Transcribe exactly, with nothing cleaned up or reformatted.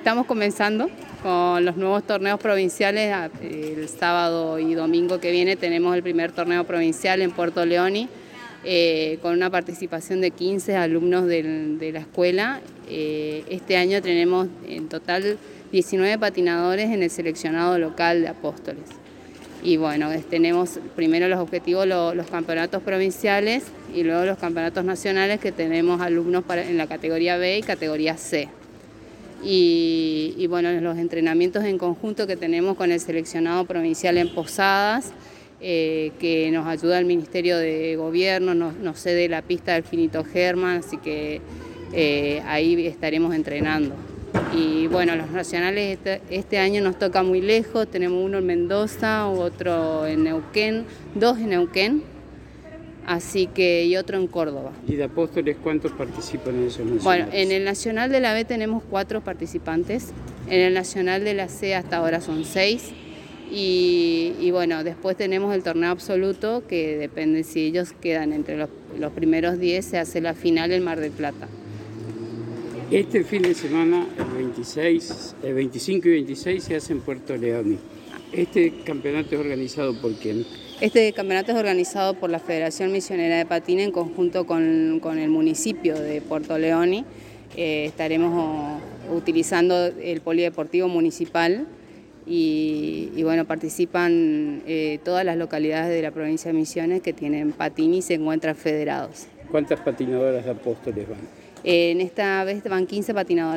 Estamos comenzando con los nuevos torneos provinciales. El sábado y domingo que viene tenemos el primer torneo provincial en Puerto Leoni, eh, con una participación de quince alumnos del, de la escuela. Eh, este año tenemos en total diecinueve patinadores en el seleccionado local de Apóstoles. Y bueno, tenemos primero los objetivos, los, los campeonatos provinciales y luego los campeonatos nacionales, que tenemos alumnos para, en la categoría B y categoría C. Y, y bueno, los entrenamientos en conjunto que tenemos con el seleccionado provincial en Posadas, eh, que nos ayuda el Ministerio de Gobierno, nos, nos cede la pista del Finito Germán, así que eh, ahí estaremos entrenando. Y bueno, los nacionales este, este año nos toca muy lejos, tenemos uno en Mendoza, otro en Neuquén, dos en Neuquén, así que y otro en Córdoba. ¿Y de Apóstoles cuántos participan en esos nacionales? Bueno, en el nacional de la B tenemos cuatro participantes, en el nacional de la C hasta ahora son seis, y, y bueno, después tenemos el torneo absoluto, que depende si ellos quedan entre los, los primeros diez, se hace la final en Mar del Plata. Este fin de semana, el veintiséis, el veinticinco y veintiséis, se hace en Puerto Leoni. ¿Este campeonato es organizado por quién? Este campeonato es organizado por la Federación Misionera de Patín en conjunto con, con el municipio de Puerto Leoni. Eh, estaremos oh, utilizando el polideportivo municipal y, y bueno, participan eh, todas las localidades de la provincia de Misiones que tienen patín y se encuentran federados. ¿Cuántas patinadoras de Apóstoles van? Eh, en esta vez van quince patinadoras.